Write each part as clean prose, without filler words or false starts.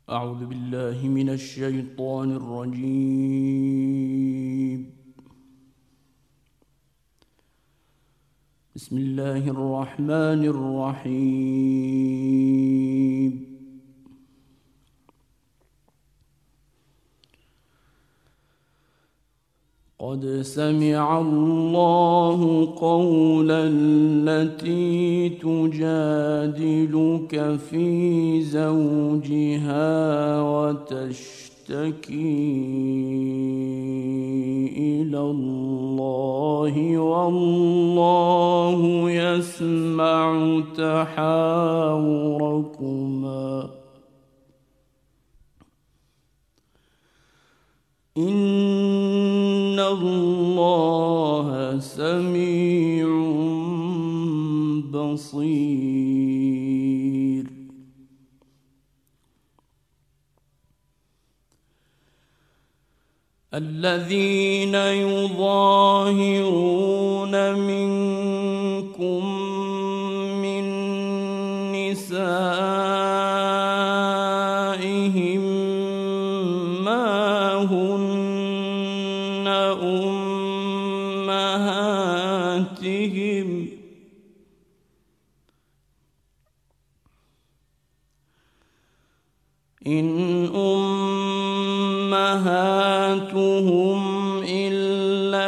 أعوذ بالله من الشيطان الرجيم. بسم الله الرحمن الرحيم. قد سمع الله قول التي تجادلك في زوجها وتشتكي إلى الله والله يسمع تحاوركما إن الله سميع بصير. الذين يظاهرون منكم من نسائهم ما هن أمهاتهم إن أمهاتهم إلا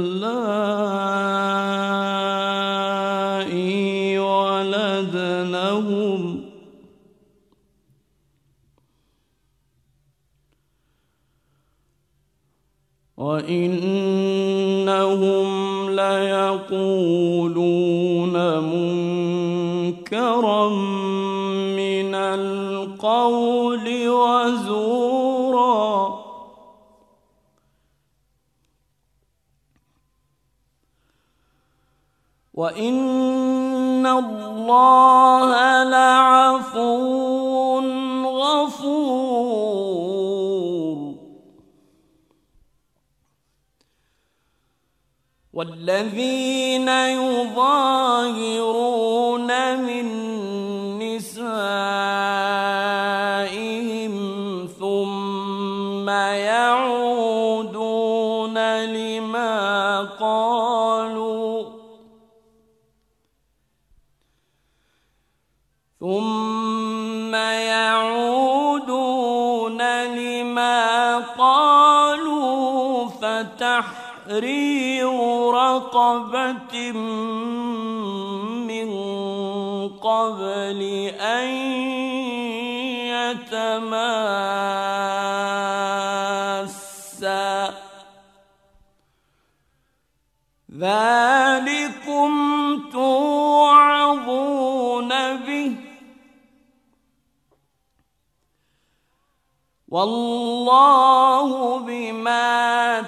اللائي ولدنهم وإنهم ليقولون منكرا من القول وزورا وإن الله لعفو غفور. والذين يظاهرون من نسائهم ثم يعودون لما قالوا فتحرير رقبة من قبل أن يتماسا ذلكم توعظون به والله بما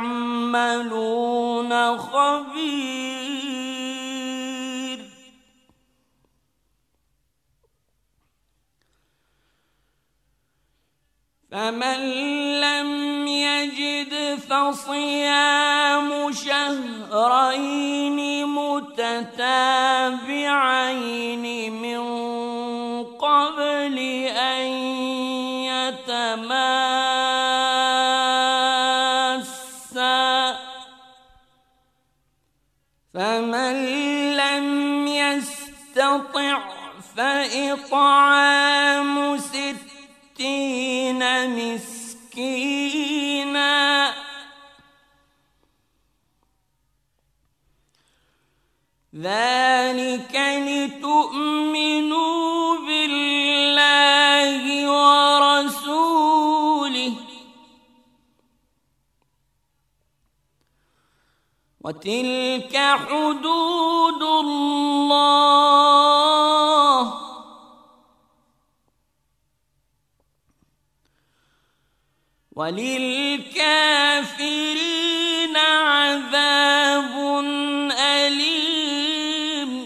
تعملون خبير. فمن لم يجد فصيام شهرين متتابعين من قبل أن يتماسا فمن لم يستطع فإطعام 60 مسكينا ذلك لتؤمنوا بالله ورسوله وتلك حدود الله وللكافرين عذاب أليم.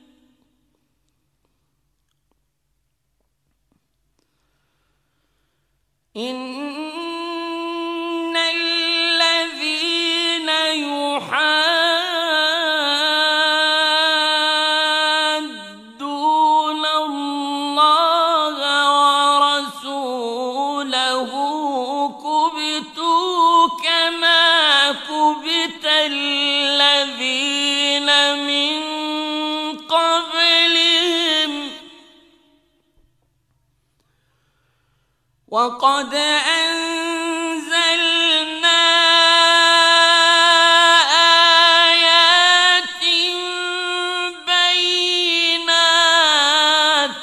إن الذين يحادون الله ورسوله له كبتوا كما كبت الذين من قبلهم وقد أنزلنا آيات بينات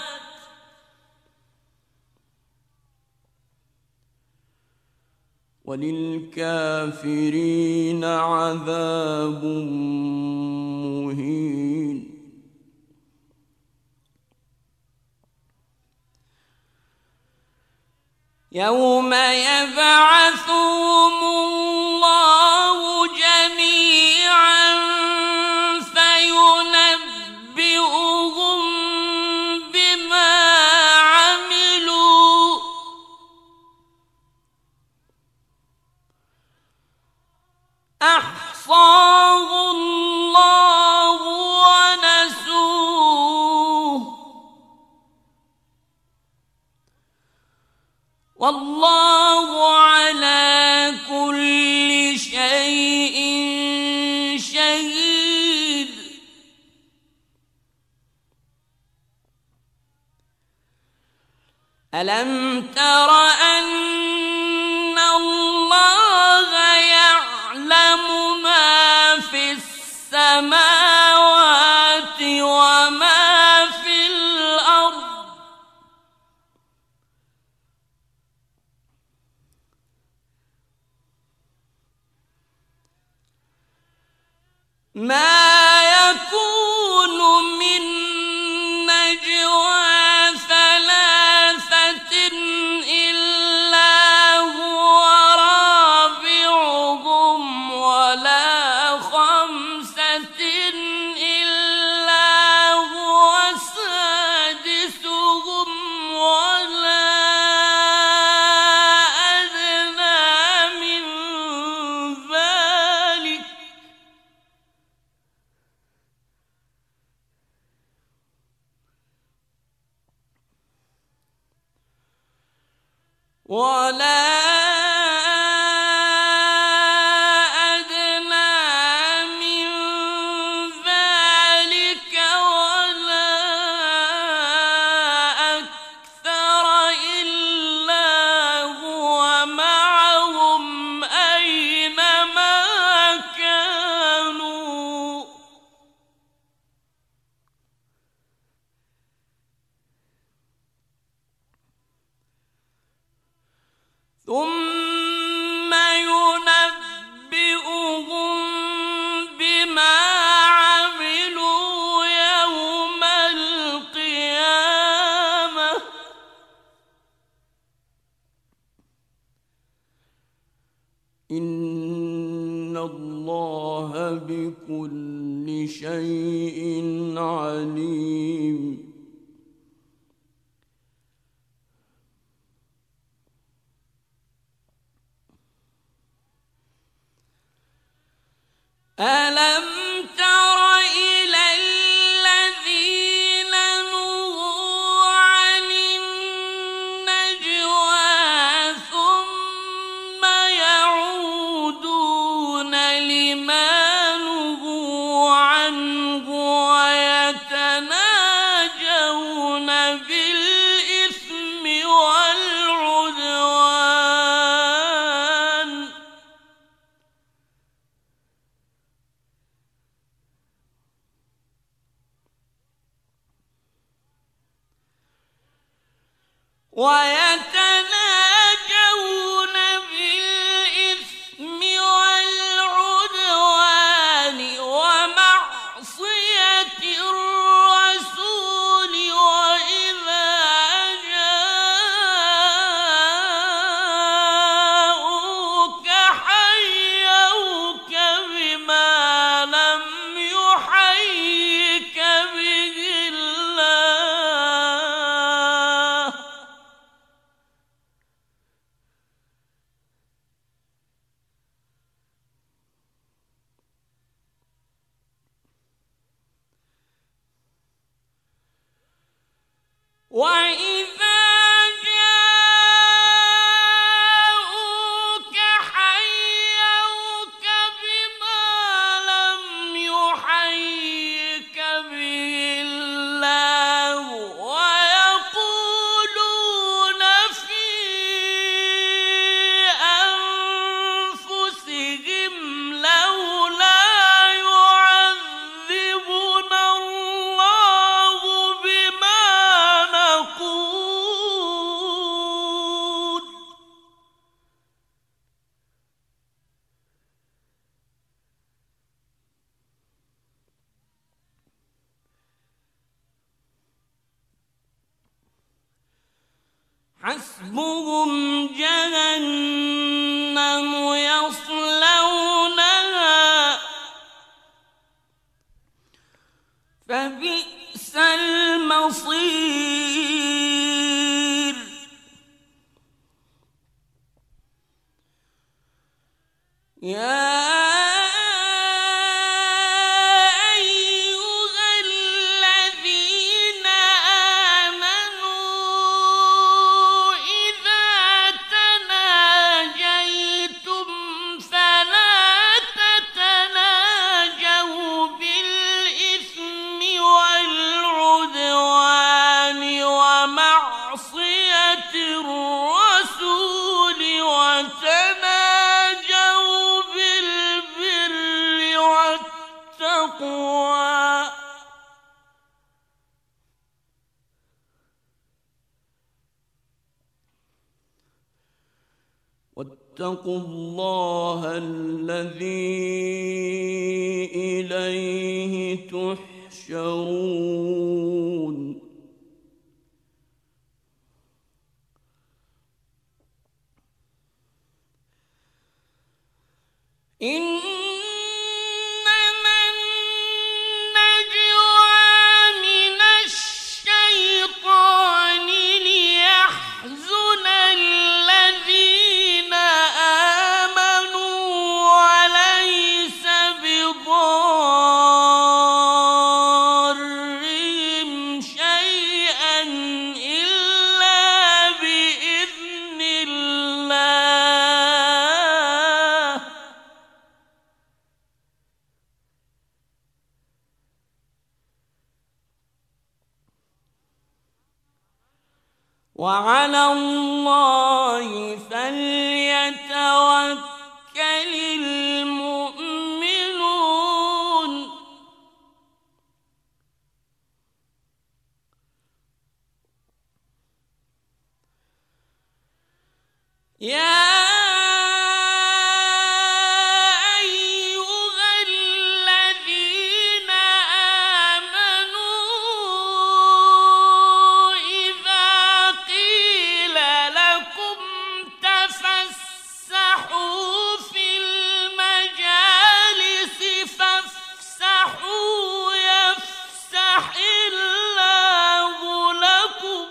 وللكافرين عذاب مهين. يوم يبعثهم الله جميعا فينبئهم بما عملوا أحصاه الله ونسوه والله على كل شيء شهيد. ألم تر أن الله يعلم ما في السماوات وما في الأرض ما يكون من نجوى ثلاثة إلا هو رابعهم ولا خمسة إلا هو سادسهم ولا أدنى من ذلك ولا أكثر إلا هو معهم أينما كانوا ثم ينبئهم بما عملوا يوم القيامة إن الله بكل شيء عليم. ألم تر إلى الذين نهوا عن النجوى ثم يعودون لما نهوا عنه ويتناجون بالإثم والعدوان ومعصية الرسول وإذا جاءوك حيوك بما لم يحيك به الله حسبهم جهنم يصلونها فبئس المصير يا واتقوا الله الذي إليه تحشرون إنما النجوى من الشيطان ليحزن الذين آمنوا وليس بضارهم شيئا إلا بإذن الله وعلى الله فليتوكل المؤمنون يا أيها الذين آمنوا إذا قيل لكم تفسحوا في المجالس فافسحوا يفسح الله لكم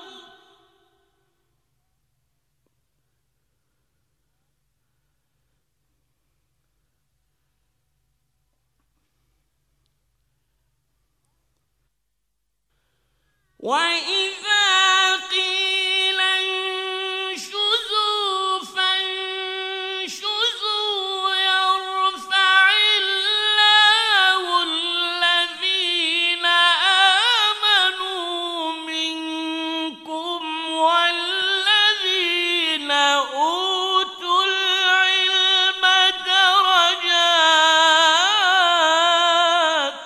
وإذا قيل انشزوا فانشزوا يرفع الله الذين آمنوا منكم والذين أوتوا العلم درجات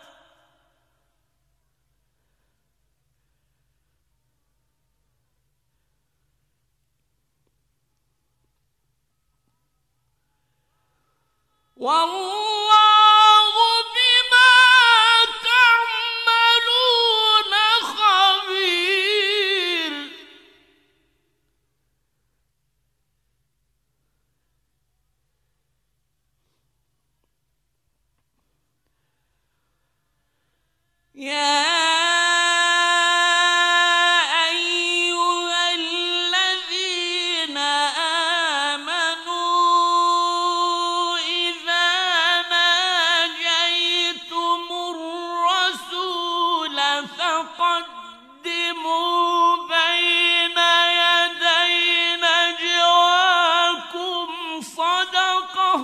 والله بما تعملون خبير يا أيها الذين آمنوا إذا ناجيتم الرسول فقدموا بين يدي نجواكم صدقة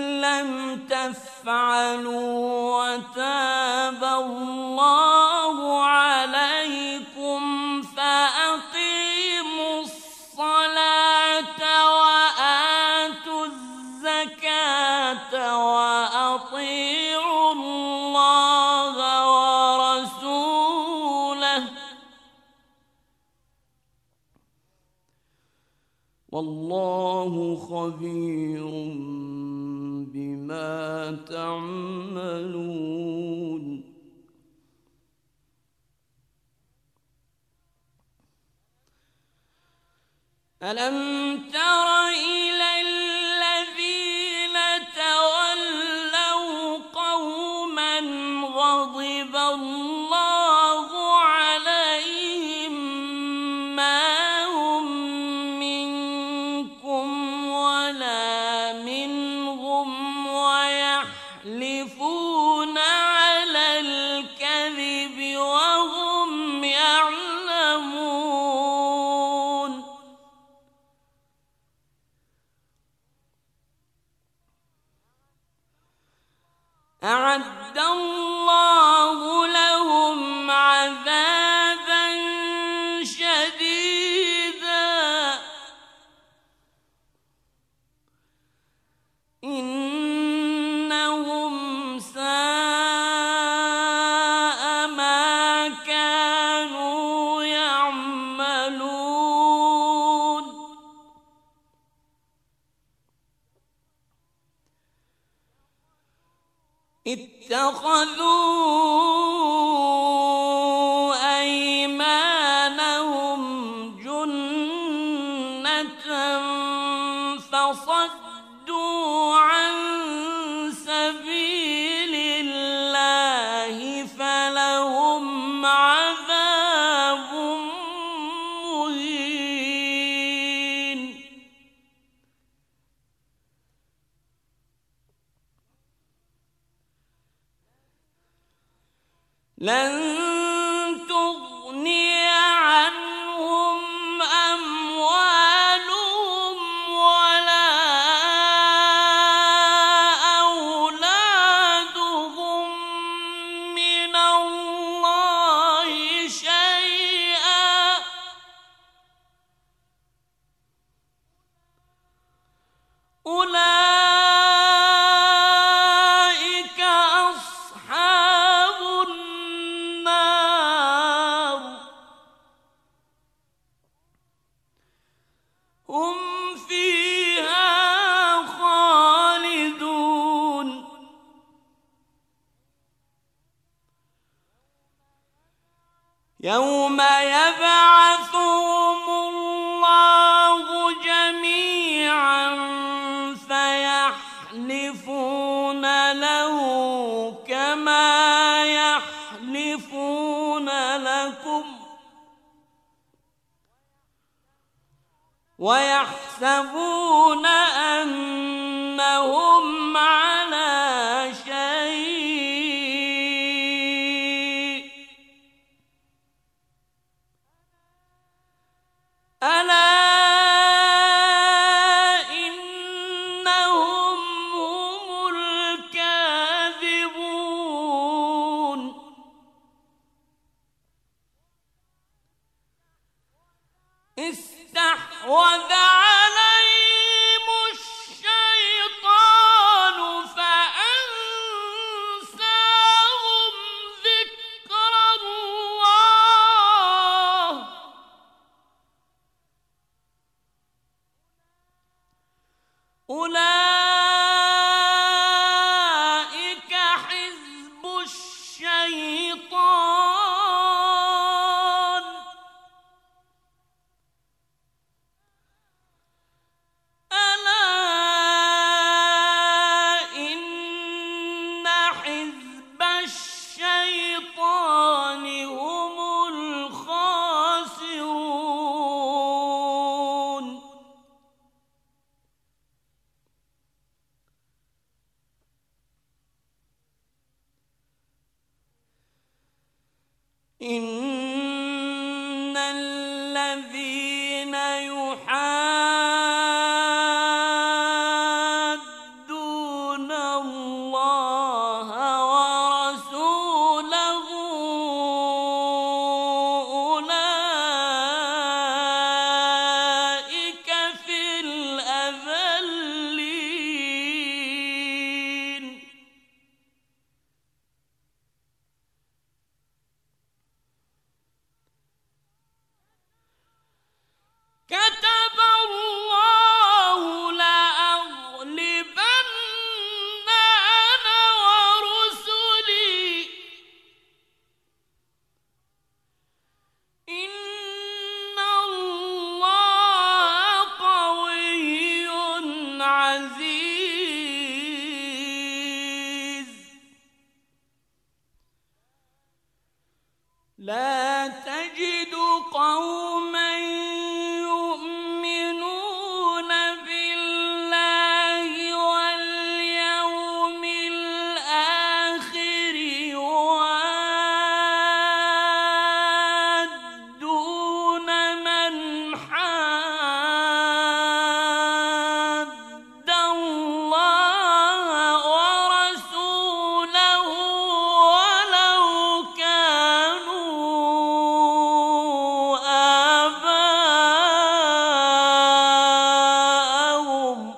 لم تفعلوا وتاب الله عليكم فأقيموا الصلاة وآتوا الزكاة وأطيعوا الله ورسوله والله خبير بما تعملون. ألم تر إلى الذين تولوا قوما غضب الله عليهم ما هم منكم ولا منهم ويحلفون على الكذب وهم يعلمون. أعد الله لهم عذابا شديدا إنهم ساء ما كانوا يعملون. اتخذوا أيمانهم جنة فصدوا عن سبيل الله فلهم عذاب مهين. لن تغني عنهم أموالهم ولا أولادهم من الله شيئا أولئك أصحاب النار هم فيها خالدون. يوم يبعثهم الله جميعا فيحلفون له كما يحلفون لكم ويحسبون أنهم على شيء ألا إنهم هم الكاذبون. استحوذ عليهم الشيطان فأنساهم ذكر الله أولئك حزب الشيطان ألا إن حزب الشيطان هم الخاسرون. إن الذين يحادون اللَّهَ وَرَسُولَهُ أُولَٰئِكَ فِي الْأَذَلِّينَ كتب الله لأغلبن أنا ورسلي إن الله قوي عزيز لا تجد قوما يؤمنون بالله واليوم الآخر يوادون من حاد الله ورسوله ولو كانوا آباءهم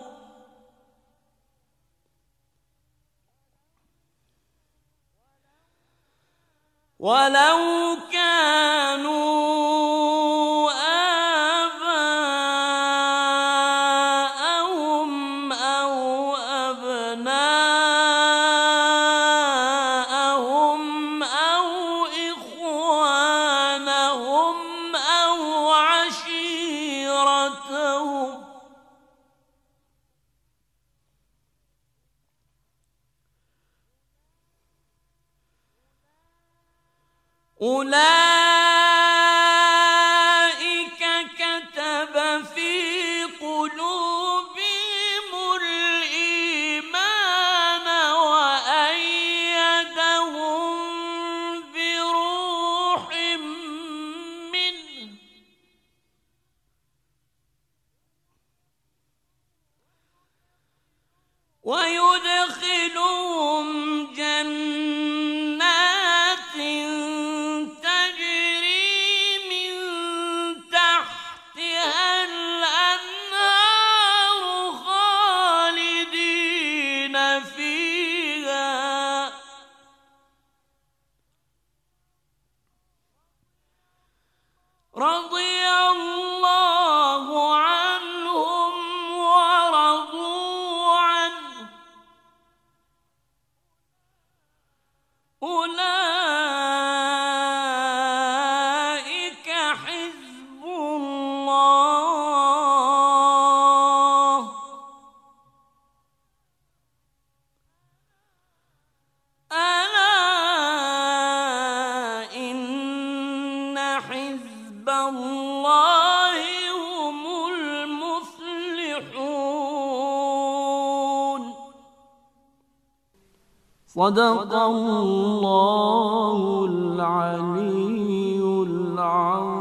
أو أبناءهم أو إخوانهم أو عشيرتهم أولئك كتب في قلوبهم الإيمان وأيدهم بروح منه ويدخلهم جنات تجري من تحتها الأنهار خالدين فيها رضي الله عنهم ورضوا عنه أولئك حزب الله ألا إن حزب الله هم المفلحون صدق الله العلي العظيم.